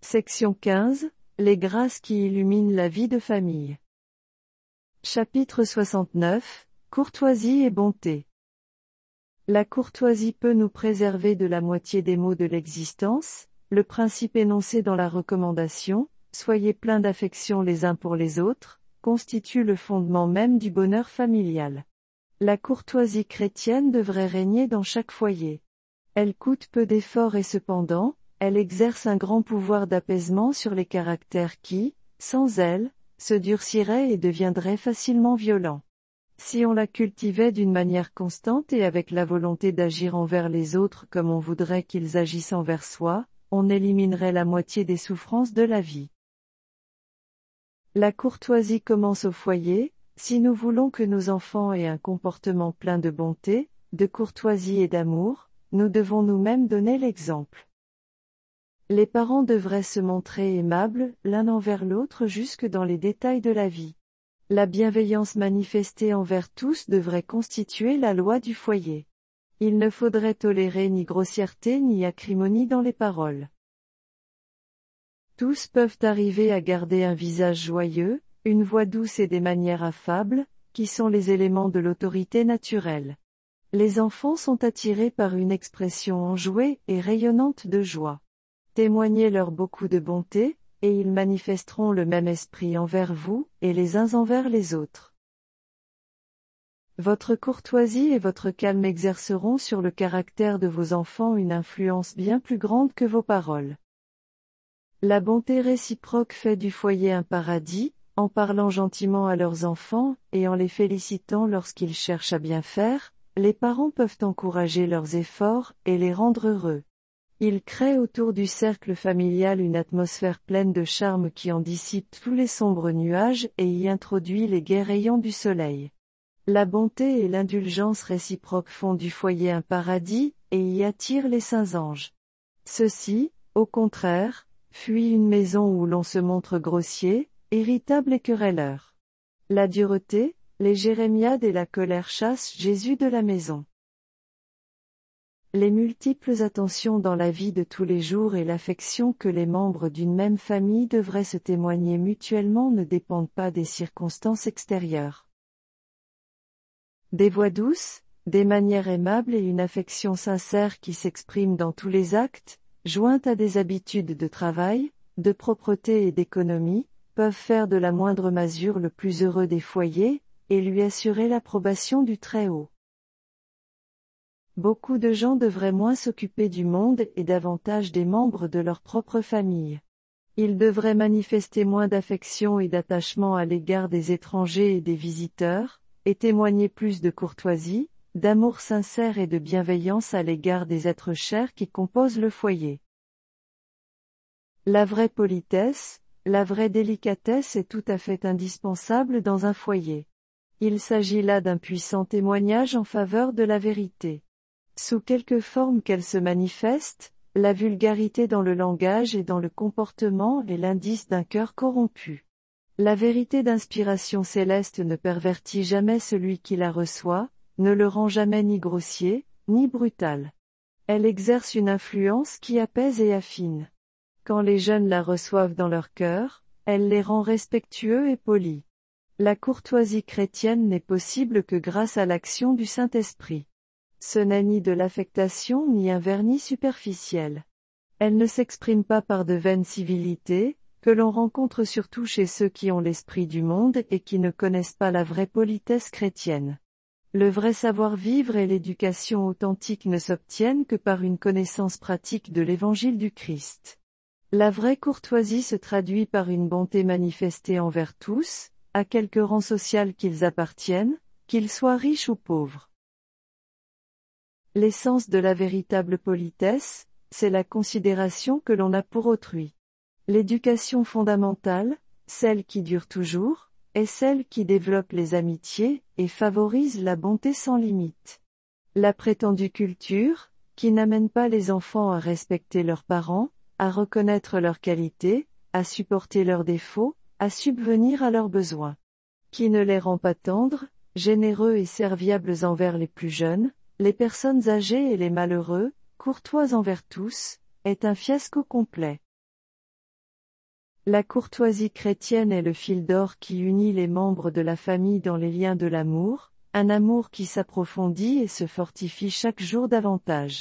Section 15. Les grâces qui illuminent la vie de famille. Chapitre 69. Courtoisie et bonté. La courtoisie peut nous préserver de la moitié des maux de l'existence. Le principe énoncé dans la recommandation, soyez pleins d'affection les uns pour les autres, constitue le fondement même du bonheur familial. La courtoisie chrétienne devrait régner dans chaque foyer. Elle coûte peu d'efforts et cependant, elle exerce un grand pouvoir d'apaisement sur les caractères qui, sans elle, se durciraient et deviendraient facilement violents. Si on la cultivait d'une manière constante et avec la volonté d'agir envers les autres comme on voudrait qu'ils agissent envers soi, on éliminerait la moitié des souffrances de la vie. La courtoisie commence au foyer. Si nous voulons que nos enfants aient un comportement plein de bonté, de courtoisie et d'amour, nous devons nous-mêmes donner l'exemple. Les parents devraient se montrer aimables l'un envers l'autre jusque dans les détails de la vie. La bienveillance manifestée envers tous devrait constituer la loi du foyer. Il ne faudrait tolérer ni grossièreté ni acrimonie dans les paroles. Tous peuvent arriver à garder un visage joyeux, une voix douce et des manières affables, qui sont les éléments de l'autorité naturelle. Les enfants sont attirés par une expression enjouée et rayonnante de joie. Témoignez-leur beaucoup de bonté, et ils manifesteront le même esprit envers vous, et les uns envers les autres. Votre courtoisie et votre calme exerceront sur le caractère de vos enfants une influence bien plus grande que vos paroles. La bonté réciproque fait du foyer un paradis. En parlant gentiment à leurs enfants, et en les félicitant lorsqu'ils cherchent à bien faire, les parents peuvent encourager leurs efforts, et les rendre heureux. Ils créent autour du cercle familial une atmosphère pleine de charme qui en dissipe tous les sombres nuages et y introduit les gais rayons du soleil. La bonté et l'indulgence réciproque font du foyer un paradis, et y attirent les saints anges. Ceux-ci, au contraire, fuient une maison où l'on se montre grossier, irritable et querelleur. La dureté, les jérémiades et la colère chassent Jésus de la maison. Les multiples attentions dans la vie de tous les jours et l'affection que les membres d'une même famille devraient se témoigner mutuellement ne dépendent pas des circonstances extérieures. Des voix douces, des manières aimables et une affection sincère qui s'expriment dans tous les actes, jointes à des habitudes de travail, de propreté et d'économie, peuvent faire de la moindre masure le plus heureux des foyers, et lui assurer l'approbation du Très-Haut. Beaucoup de gens devraient moins s'occuper du monde et davantage des membres de leur propre famille. Ils devraient manifester moins d'affection et d'attachement à l'égard des étrangers et des visiteurs, et témoigner plus de courtoisie, d'amour sincère et de bienveillance à l'égard des êtres chers qui composent le foyer. La vraie politesse, la vraie délicatesse est tout à fait indispensable dans un foyer. Il s'agit là d'un puissant témoignage en faveur de la vérité. Sous quelque forme qu'elle se manifeste, la vulgarité dans le langage et dans le comportement est l'indice d'un cœur corrompu. La vérité d'inspiration céleste ne pervertit jamais celui qui la reçoit, ne le rend jamais ni grossier, ni brutal. Elle exerce une influence qui apaise et affine. Quand les jeunes la reçoivent dans leur cœur, elle les rend respectueux et polis. La courtoisie chrétienne n'est possible que grâce à l'action du Saint-Esprit. Ce n'est ni de l'affectation ni un vernis superficiel. Elle ne s'exprime pas par de vaines civilités, que l'on rencontre surtout chez ceux qui ont l'esprit du monde et qui ne connaissent pas la vraie politesse chrétienne. Le vrai savoir-vivre et l'éducation authentique ne s'obtiennent que par une connaissance pratique de l'Évangile du Christ. La vraie courtoisie se traduit par une bonté manifestée envers tous, à quelque rang social qu'ils appartiennent, qu'ils soient riches ou pauvres. L'essence de la véritable politesse, c'est la considération que l'on a pour autrui. L'éducation fondamentale, celle qui dure toujours, est celle qui développe les amitiés et favorise la bonté sans limite. La prétendue culture, qui n'amène pas les enfants à respecter leurs parents, à reconnaître leurs qualités, à supporter leurs défauts, à subvenir à leurs besoins. Qui ne les rend pas tendres, généreux et serviables envers les plus jeunes, les personnes âgées et les malheureux, courtois envers tous, est un fiasco complet. La courtoisie chrétienne est le fil d'or qui unit les membres de la famille dans les liens de l'amour, un amour qui s'approfondit et se fortifie chaque jour davantage.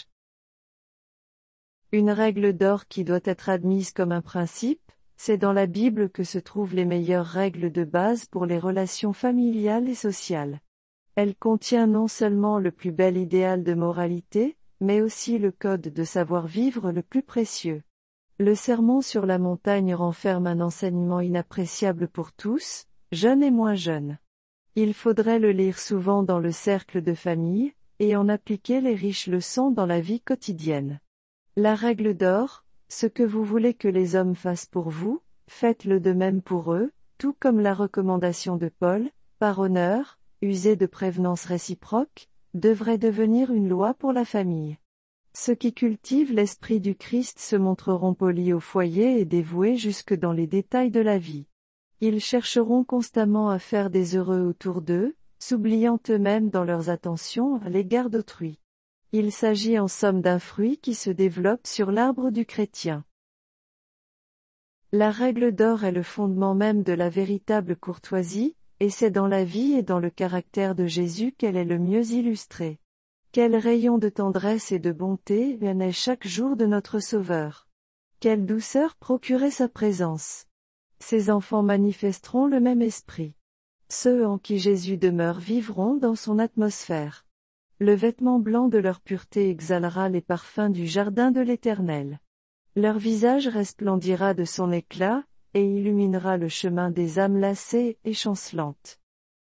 Une règle d'or qui doit être admise comme un principe, c'est dans la Bible que se trouvent les meilleures règles de base pour les relations familiales et sociales. Elle contient non seulement le plus bel idéal de moralité, mais aussi le code de savoir-vivre le plus précieux. Le Sermon sur la montagne renferme un enseignement inappréciable pour tous, jeunes et moins jeunes. Il faudrait le lire souvent dans le cercle de famille, et en appliquer les riches leçons dans la vie quotidienne. La règle d'or, ce que vous voulez que les hommes fassent pour vous, faites-le de même pour eux, tout comme la recommandation de Paul, par honneur, user de prévenance réciproque, devrait devenir une loi pour la famille. Ceux qui cultivent l'esprit du Christ se montreront polis au foyer et dévoués jusque dans les détails de la vie. Ils chercheront constamment à faire des heureux autour d'eux, s'oubliant eux-mêmes dans leurs attentions à l'égard d'autrui. Il s'agit en somme d'un fruit qui se développe sur l'arbre du chrétien. La règle d'or est le fondement même de la véritable courtoisie, et c'est dans la vie et dans le caractère de Jésus qu'elle est le mieux illustrée. Quel rayon de tendresse et de bonté naît chaque jour de notre Sauveur. Quelle douceur procurait sa présence. Ses enfants manifesteront le même esprit. Ceux en qui Jésus demeure vivront dans son atmosphère. Le vêtement blanc de leur pureté exhalera les parfums du jardin de l'Éternel. Leur visage resplendira de son éclat, et illuminera le chemin des âmes lassées et chancelantes.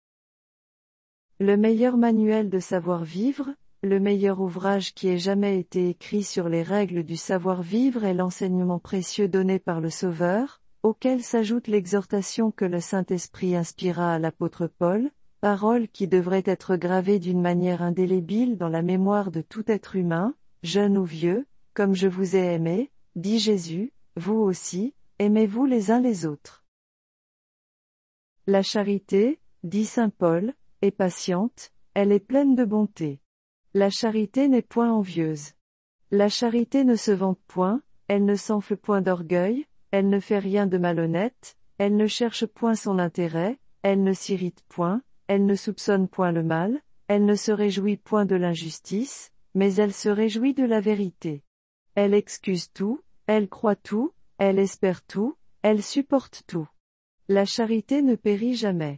Le meilleur manuel de savoir-vivre, le meilleur ouvrage qui ait jamais été écrit sur les règles du savoir-vivre est l'enseignement précieux donné par le Sauveur, auquel s'ajoute l'exhortation que le Saint-Esprit inspira à l'apôtre Paul, parole qui devrait être gravée d'une manière indélébile dans la mémoire de tout être humain, jeune ou vieux, comme je vous ai aimé, dit Jésus, vous aussi, aimez-vous les uns les autres. La charité, dit saint Paul, est patiente, elle est pleine de bonté. La charité n'est point envieuse. La charité ne se vante point, elle ne s'enfle point d'orgueil, elle ne fait rien de malhonnête, elle ne cherche point son intérêt, elle ne s'irrite point, elle ne soupçonne point le mal, elle ne se réjouit point de l'injustice, mais elle se réjouit de la vérité. Elle excuse tout, elle croit tout, elle espère tout, elle supporte tout. La charité ne périt jamais.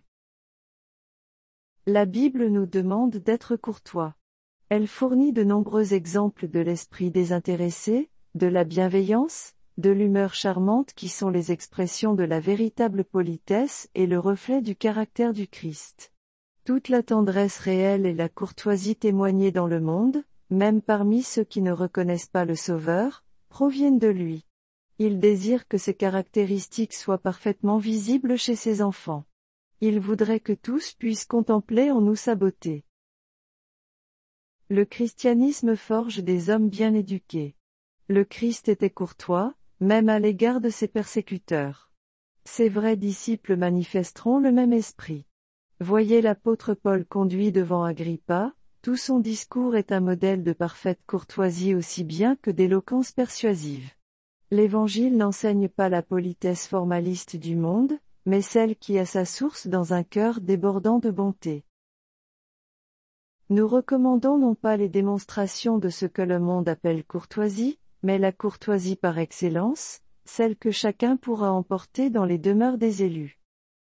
La Bible nous demande d'être courtois. Elle fournit de nombreux exemples de l'esprit désintéressé, de la bienveillance, de l'humeur charmante qui sont les expressions de la véritable politesse et le reflet du caractère du Christ. Toute la tendresse réelle et la courtoisie témoignée dans le monde, même parmi ceux qui ne reconnaissent pas le Sauveur, proviennent de lui. Il désire que ces caractéristiques soient parfaitement visibles chez ses enfants. Il voudrait que tous puissent contempler en nous sa beauté. Le christianisme forge des hommes bien éduqués. Le Christ était courtois, même à l'égard de ses persécuteurs. Ses vrais disciples manifesteront le même esprit. Voyez l'apôtre Paul conduit devant Agrippa, tout son discours est un modèle de parfaite courtoisie aussi bien que d'éloquence persuasive. L'Évangile n'enseigne pas la politesse formaliste du monde, mais celle qui a sa source dans un cœur débordant de bonté. Nous recommandons non pas les démonstrations de ce que le monde appelle courtoisie, mais la courtoisie par excellence, celle que chacun pourra emporter dans les demeures des élus.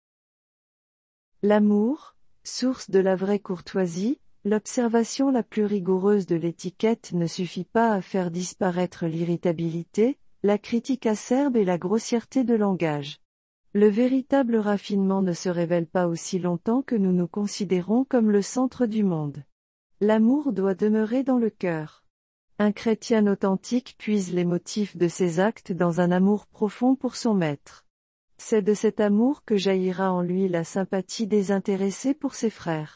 L'amour, source de la vraie courtoisie, l'observation la plus rigoureuse de l'étiquette ne suffit pas à faire disparaître l'irritabilité, la critique acerbe et la grossièreté de langage. Le véritable raffinement ne se révèle pas aussi longtemps que nous nous considérons comme le centre du monde. L'amour doit demeurer dans le cœur. Un chrétien authentique puise les motifs de ses actes dans un amour profond pour son maître. C'est de cet amour que jaillira en lui la sympathie désintéressée pour ses frères.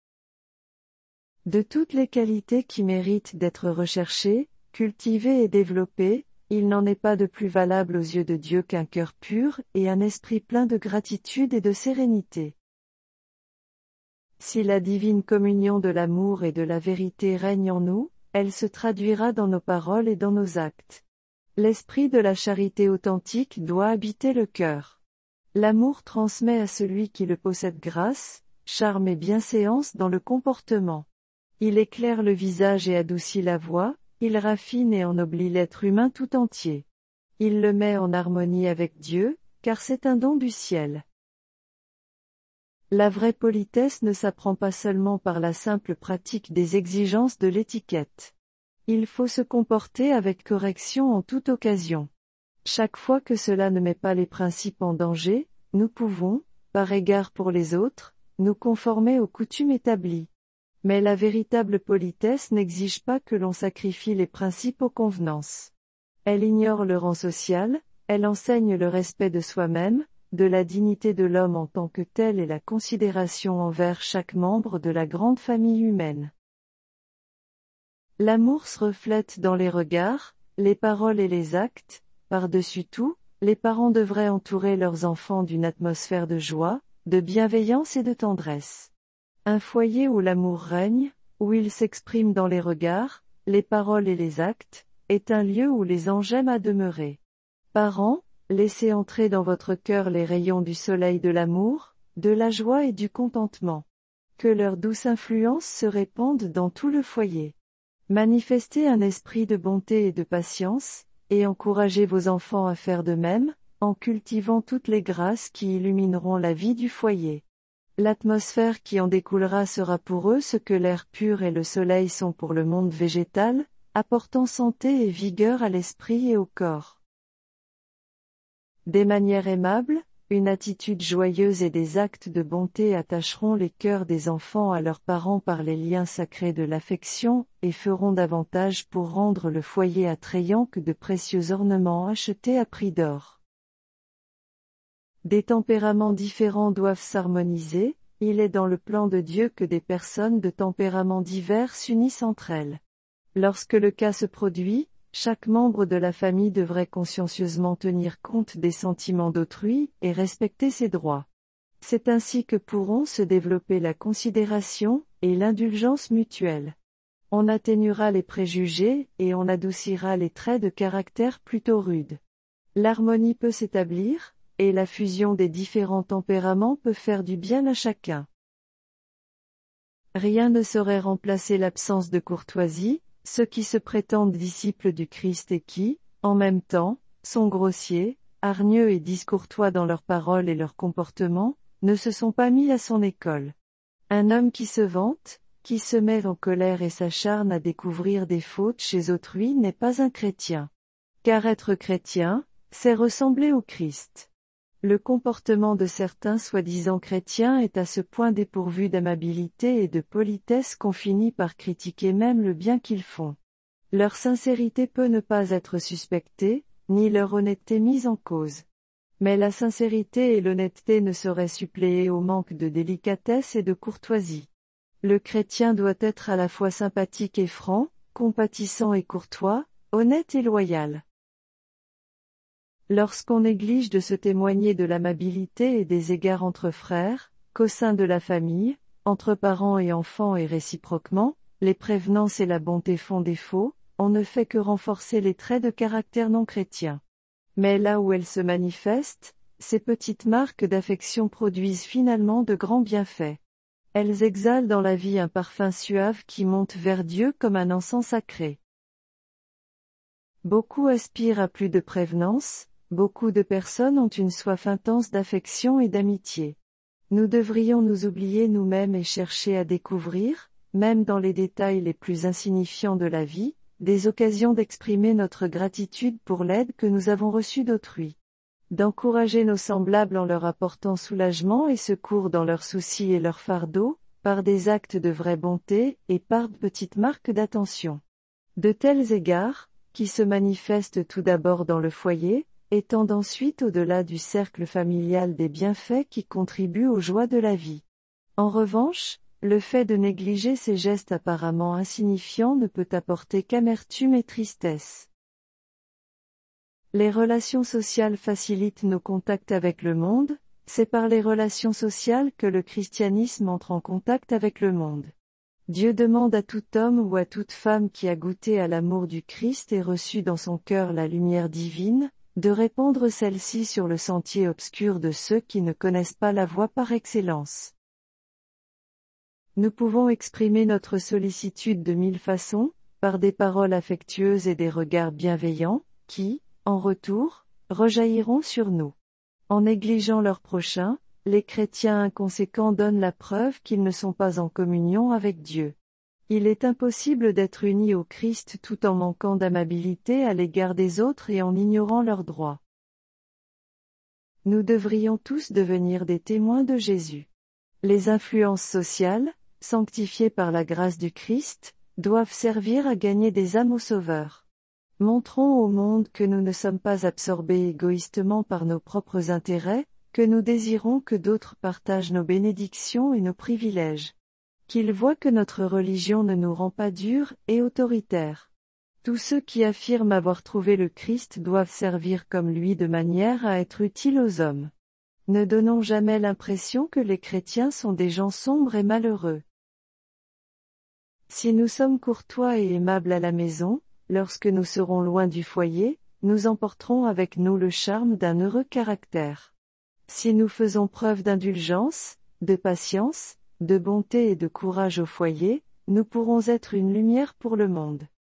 De toutes les qualités qui méritent d'être recherchées, cultivées et développées, il n'en est pas de plus valable aux yeux de Dieu qu'un cœur pur et un esprit plein de gratitude et de sérénité. Si la divine communion de l'amour et de la vérité règne en nous, elle se traduira dans nos paroles et dans nos actes. L'esprit de la charité authentique doit habiter le cœur. L'amour transmet à celui qui le possède grâce, charme et bienséance dans le comportement. Il éclaire le visage et adoucit la voix, il raffine et ennoblit l'être humain tout entier. Il le met en harmonie avec Dieu, car c'est un don du ciel. La vraie politesse ne s'apprend pas seulement par la simple pratique des exigences de l'étiquette. Il faut se comporter avec correction en toute occasion. Chaque fois que cela ne met pas les principes en danger, nous pouvons, par égard pour les autres, nous conformer aux coutumes établies. Mais la véritable politesse n'exige pas que l'on sacrifie les principes aux convenances. Elle ignore le rang social, elle enseigne le respect de soi-même, de la dignité de l'homme en tant que tel et la considération envers chaque membre de la grande famille humaine. L'amour se reflète dans les regards, les paroles et les actes. Par-dessus tout, les parents devraient entourer leurs enfants d'une atmosphère de joie, de bienveillance et de tendresse. Un foyer où l'amour règne, où il s'exprime dans les regards, les paroles et les actes, est un lieu où les anges aiment à demeurer. Parents, laissez entrer dans votre cœur les rayons du soleil de l'amour, de la joie et du contentement. Que leur douce influence se répande dans tout le foyer. Manifestez un esprit de bonté et de patience, et encouragez vos enfants à faire de même, en cultivant toutes les grâces qui illumineront la vie du foyer. L'atmosphère qui en découlera sera pour eux ce que l'air pur et le soleil sont pour le monde végétal, apportant santé et vigueur à l'esprit et au corps. Des manières aimables, une attitude joyeuse et des actes de bonté attacheront les cœurs des enfants à leurs parents par les liens sacrés de l'affection, et feront davantage pour rendre le foyer attrayant que de précieux ornements achetés à prix d'or. Des tempéraments différents doivent s'harmoniser, il est dans le plan de Dieu que des personnes de tempéraments divers s'unissent entre elles. Lorsque le cas se produit, chaque membre de la famille devrait consciencieusement tenir compte des sentiments d'autrui et respecter ses droits. C'est ainsi que pourront se développer la considération et l'indulgence mutuelle. On atténuera les préjugés et on adoucira les traits de caractère plutôt rudes. L'harmonie peut s'établir, et la fusion des différents tempéraments peut faire du bien à chacun. Rien ne saurait remplacer l'absence de courtoisie. Ceux qui se prétendent disciples du Christ et qui, en même temps, sont grossiers, hargneux et discourtois dans leurs paroles et leurs comportements, ne se sont pas mis à son école. Un homme qui se vante, qui se met en colère et s'acharne à découvrir des fautes chez autrui n'est pas un chrétien. Car être chrétien, c'est ressembler au Christ. Le comportement de certains soi-disant chrétiens est à ce point dépourvu d'amabilité et de politesse qu'on finit par critiquer même le bien qu'ils font. Leur sincérité peut ne pas être suspectée, ni leur honnêteté mise en cause. Mais la sincérité et l'honnêteté ne sauraient suppléer au manque de délicatesse et de courtoisie. Le chrétien doit être à la fois sympathique et franc, compatissant et courtois, honnête et loyal. Lorsqu'on néglige de se témoigner de l'amabilité et des égards entre frères, qu'au sein de la famille, entre parents et enfants et réciproquement, les prévenances et la bonté font défaut, on ne fait que renforcer les traits de caractère non chrétien. Mais là où elles se manifestent, ces petites marques d'affection produisent finalement de grands bienfaits. Elles exhalent dans la vie un parfum suave qui monte vers Dieu comme un encens sacré. Beaucoup aspirent à plus de prévenance. Beaucoup de personnes ont une soif intense d'affection et d'amitié. Nous devrions nous oublier nous-mêmes et chercher à découvrir, même dans les détails les plus insignifiants de la vie, des occasions d'exprimer notre gratitude pour l'aide que nous avons reçue d'autrui. D'encourager nos semblables en leur apportant soulagement et secours dans leurs soucis et leurs fardeaux, par des actes de vraie bonté et par de petites marques d'attention. De tels égards, qui se manifestent tout d'abord dans le foyer, étendent ensuite au-delà du cercle familial des bienfaits qui contribuent aux joies de la vie. En revanche, le fait de négliger ces gestes apparemment insignifiants ne peut apporter qu'amertume et tristesse. Les relations sociales facilitent nos contacts avec le monde, c'est par les relations sociales que le christianisme entre en contact avec le monde. Dieu demande à tout homme ou à toute femme qui a goûté à l'amour du Christ et reçu dans son cœur la lumière divine, de répandre celle-ci sur le sentier obscur de ceux qui ne connaissent pas la voie par excellence. Nous pouvons exprimer notre sollicitude de 1000 façons, par des paroles affectueuses et des regards bienveillants, qui, en retour, rejailliront sur nous. En négligeant leur prochain, les chrétiens inconséquents donnent la preuve qu'ils ne sont pas en communion avec Dieu. Il est impossible d'être unis au Christ tout en manquant d'amabilité à l'égard des autres et en ignorant leurs droits. Nous devrions tous devenir des témoins de Jésus. Les influences sociales, sanctifiées par la grâce du Christ, doivent servir à gagner des âmes au Sauveur. Montrons au monde que nous ne sommes pas absorbés égoïstement par nos propres intérêts, que nous désirons que d'autres partagent nos bénédictions et nos privilèges. Qu'ils voient que notre religion ne nous rend pas durs et autoritaires. Tous ceux qui affirment avoir trouvé le Christ doivent servir comme lui de manière à être utiles aux hommes. Ne donnons jamais l'impression que les chrétiens sont des gens sombres et malheureux. Si nous sommes courtois et aimables à la maison, lorsque nous serons loin du foyer, nous emporterons avec nous le charme d'un heureux caractère. Si nous faisons preuve d'indulgence, de patience, de bonté et de courage au foyer, nous pourrons être une lumière pour le monde.